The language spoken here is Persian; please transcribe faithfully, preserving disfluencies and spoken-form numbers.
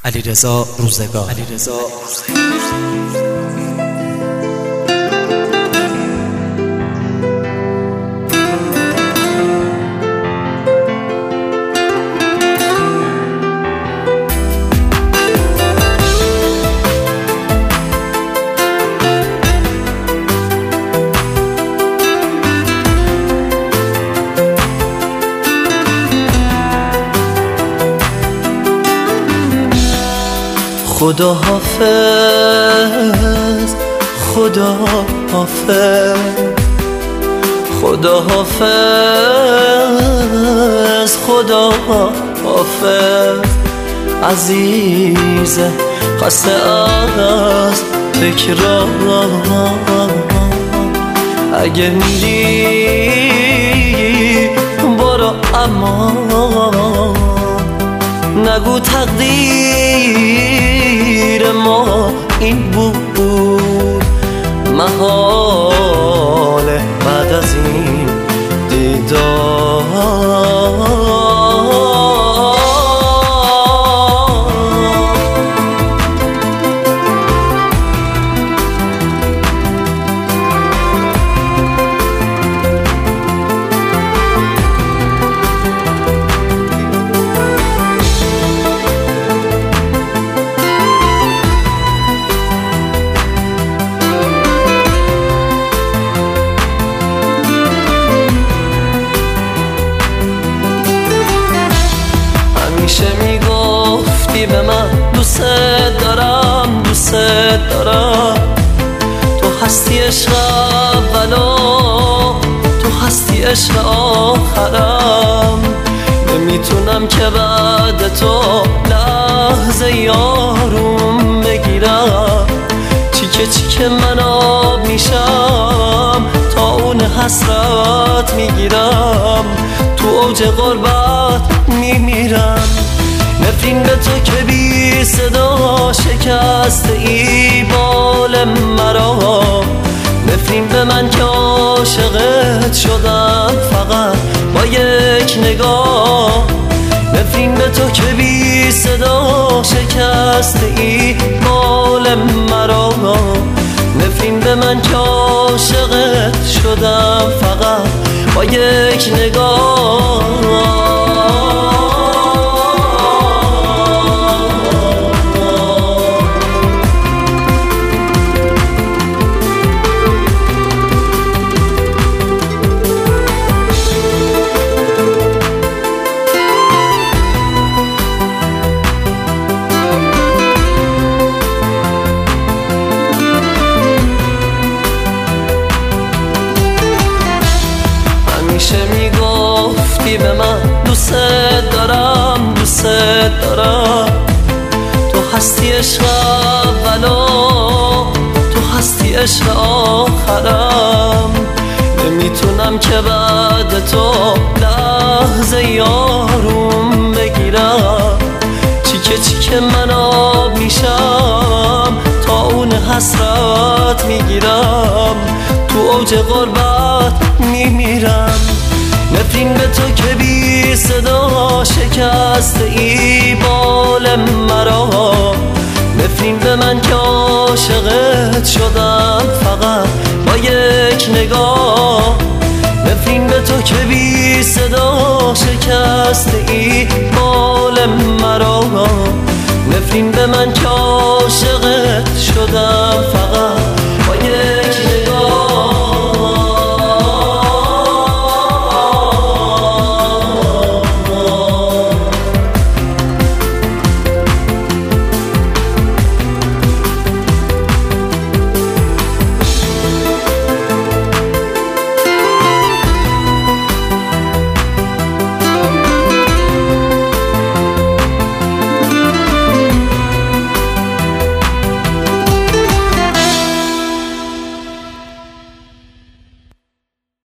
علیرضا روزگار. علیرضا روزگار. خدا حافظ، خدا حافظ، خدا حافظ، خدا حافظ. عزیز خسته از فکرام، اگه میری برو اما نگو تقدیر ما این بود، محاله بعد از این دیدار. همیشه میگفتی به من دوست دارم، دوست دارم. تو هستی عشق اولو، تو هستی عشق آخرم. نمیتونم که بعد تو لحظه یاروم بگیرم. چیکه چیکه من آب میشم، تا اون حسرت میگیرم. تو اوج غربت میمیرم. نفرین به تو که بی صدا شکست ای بال مرا. نفرین به من که عاشقت شدم فقط با یک نگاه. نفرین به تو که بی صدا شکست ای بال مرا. نفرین به من که عاشقت شدم فقط با یک نگاه. همیشه میگفتی به من دوست دارم، دوست دارم. تو هستی عشق اولو، تو هستی عشق آخرم. نمیتونم که بعد تو لحظه یاروم بگیرم. چیکه چیکه من آب میشم، تا اون حسرت میگیرم. تو اوج غربت میمیرم. نفرین به تو که بی صدا شکست ای بال مرا. نفرین به من که عاشقت شدم فقط با یک نگاه. نفرین به تو که بی صدا شکست ای بال مرا. نفرین به من که